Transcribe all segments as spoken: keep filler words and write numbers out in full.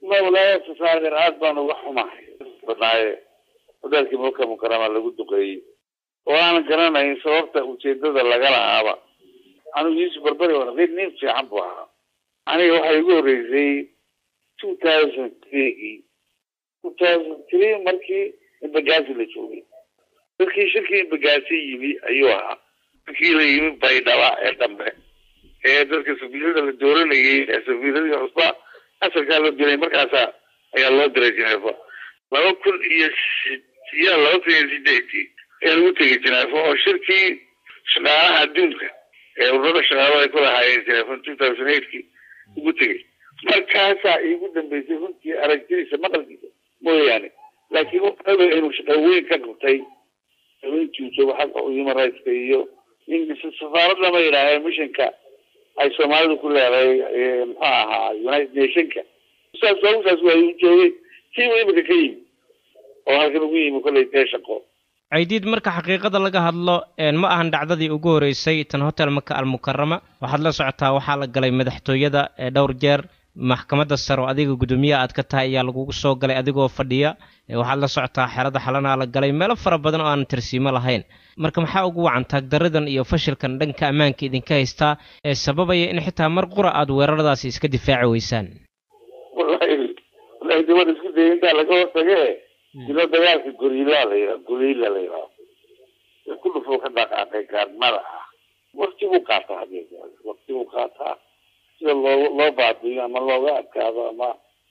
ما ولايات صادر أصلا وحما بداية وذلك موكا مكرمة لقد قي وأنا كنا ينصورت وشدد اللقاء هذا أنا جيش بربري وأنا غير نفسي عبوها أنا واحد يقول زي ألفين وثلاثة ألفين وثلاثة مركي البجاز اللي تشوفي مركي شركة بجازي يبي أيوها مركي اللي يبي بيدوا أتمنى هذا كسبيل الدور اللي سبيل الأصبع أصل قالوا جري مركزا أي الله درجة نفا لو كل يش يا الله تيجي ديتي لو تيجي نفا الشركة شغالة هدونك الرد شغالة يكون هاي نفا ألفين وثمانية كي وتيجي مركزا يقول بيجي كي أرجع سمعت كده مو يعني لكن هو هذا إنه شغوي كقطعي وين تشوف حق أو يوم رايت كيو إن السفارة لما يراها مشينك أي سومالي كلها هاي آه يونايتد نيشنك سأسوي سأسوي يجوي شيء ما يبغى وهذا وين مكله يتشقق عيديد marka xaqiiqada laga hadlo een ma ahan dhacdadii ugu horeysay tan hotel Makka al-Mukarrama waxaad la socotaa waxa la galay madaxtooyada ee dhowr jeer maxkamadda sare oo adiga gudoomiyaha aad ka tahay ayaa lagu soo galay adigoo fadhiya waxaad la socotaa xerada xalana la galay meel fara badan oo aan tirsiimo lahayn marka maxaa ugu wacan taagdaradan iyo fashilkan dhanka ammaanka idinka haysta ee sababaya in xitaa mar qura aad weeraradaasi iska difaaci weysaan wallahi wallahi dawada isku dayinta laga hortagay ilo dagaalka gurila la gurila la kullu fooqa dhaqaaqay gaadmada waqti uu qaataa waqti uu qaataa sida loo loo baadiyo ama looga adkaado ama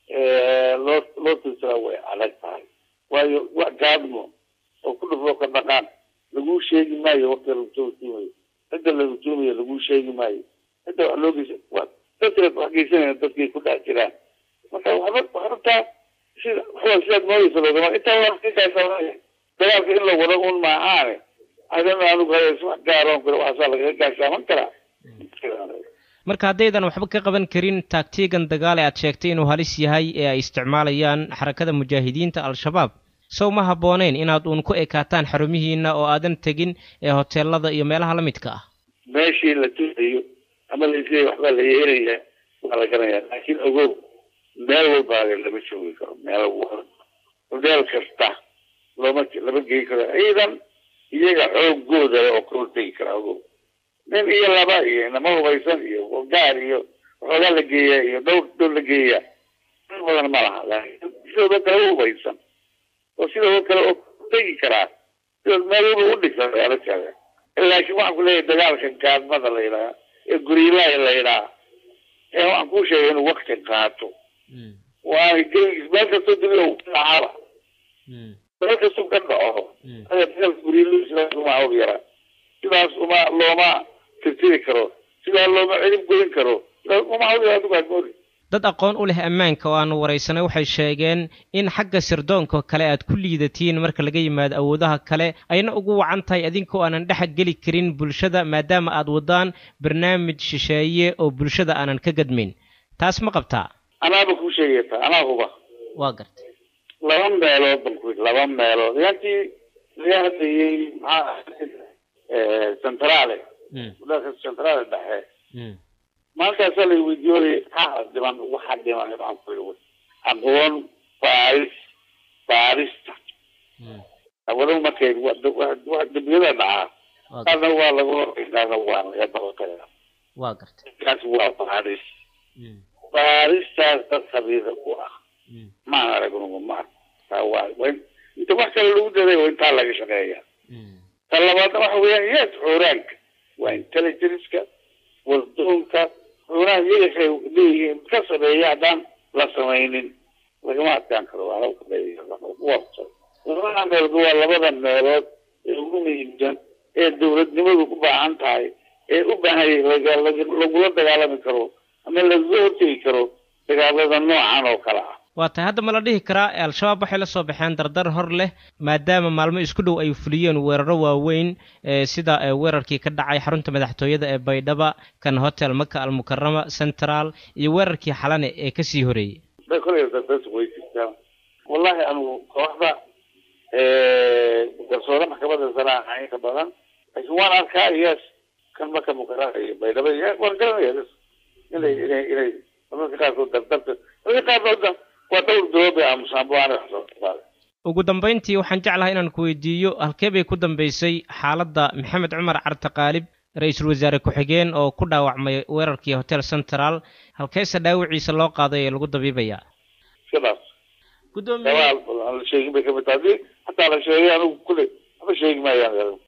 ee loo loo tusraa way adag tahay waayo wax gaadmo oo kullu fooqa dhaqaaq lagu sheegi maayo waqti lagu toosiyo inta lagu toomiyo lagu sheegi maayo inta wax loo geeyo waa dadka waxgeysana dadkii ku dhac jiraan marka waxba waxba sida huwa sida mooyso loo inta wax ka saaraya dagaalka in la wado un ma aane adana aanu gaarayso gaaroon karo waxa laga gaashaman kara marka hadaydan waxba ka qaban karin taagtiigan dagaal ee aad sheegtay inuu halis yahay ee ay isticmaalayaan xarakada mujaahidiinta al-shabaab soo ma habooneen inaad uun ku ekaataan xarumihiina oo aadan tagin ee hoteelada iyo meelaha la midka ah meeshii la tusayo ama la isleeyahay waxba la yeelaya waa la garanaya laakiin ogow meel walba lama joogi karo meel walba hodeel kasta looma lama geeyi karo ciidan iyaga xoogooda oo kortay kara ogow nin iyo laba iyo nama hubaysan iyo gaar iyo waxoogaa la geeya iyo dhowr dhowr la geeya badan ma laha laakiin sidoo kale hubaysan oo sidoo kale oo tegi karaa sidoo meel walba u dhigsan la jooga laakiin waxaan ku leeyahay dagaalka gaadmada la yidhaha ee guriilaa la yidhaha ee waxaan kuu sheegay inuu waqti qaato waa gelis meel kastoo duniya u dhacaaba meel kastoo ka dhaco ada dagaalka guriilaa sidaas uma og yara sidaas uma looma tirtiri karo sidaa looma celin goyn karo uma og yara dugaad moodi dad aqoon u leh ammaanka oo aan wareysanay waxay sheegeen in xagga sirdoonka kale aad ku liidatiin marka laga yimaado awoodaha kale ayna ugu wacan tahay adinkoo aanan dhex geli karin bulshada maadaama aad wadaan barnaamij shisheeye oo bulshada aanan ka gadmin taas ma qabtaa anaaba ku sheegayta anaa huba waa gartay laba meelood banku laba meelood yaantii riyaadayay maxaa ee centrale wadaadka centrale dhexe maanta sala weydiiyay ah diban waxa diban aan ku leeyahay aqoon baaris baarista awalba markay wada wada dibiyada dhaca hada waa lagu ilaada waa laga dabaqaya waa gartay kaas waa baaris baarista tasabiida ku ah ma aragno ma waa way inta wax kale lagu daray oo inta laga shaqeeyaa talabaad waxa weeyaan yes orank waa intelligence-ka wadonka وراء يجي ليه كسر يعدم لا سمينين لجماعة كان كروا على وقت وراء بالقوة لبض النارات يقوم يجن الدولة نمو كوبا عن تاي كوبا هاي رجال لقول دجال مكرو أما الزهور تيكرو دجال هذا النوع عنه كلا waata hadda ma la dhihi karaa al-shabaab waxay la soo baxeen dardar hor leh maadaama maalmo isku dhow ay fuliyeen weeraro waaweyn sida weerarkii ka dhacay xarunta madaxtooyada ee Baydhaba kan hotel Makka al-Mukarrama Central iyo weerarkii xalane ee ka sii horeeyay wallahi anu kooxda ee garsoore maxkamadda sare ay ka badan ay waan arkaa yes kan Makka al-Mukarrama iyo Baydhaba iyo wargalayay inay inay inay marka qaar dardarta way qaar aamusaan baana wax soo saaray ugu dambeyntii waxaan jeclahay inaan ku weydiiyo halkee bay ku dambeysay xaaladda maxamed cumar carte qaalib ra-iisul wasaare ku-xigeen oo ku dhaawacmay weerarkii hotel central halkeese dhaawiciisa loo qaaday ee lagu dabiibayaa sidaas gudoomiye la sheegin bay ka mid tahay hataa la sheegay anigu kule haba sheegi maayaan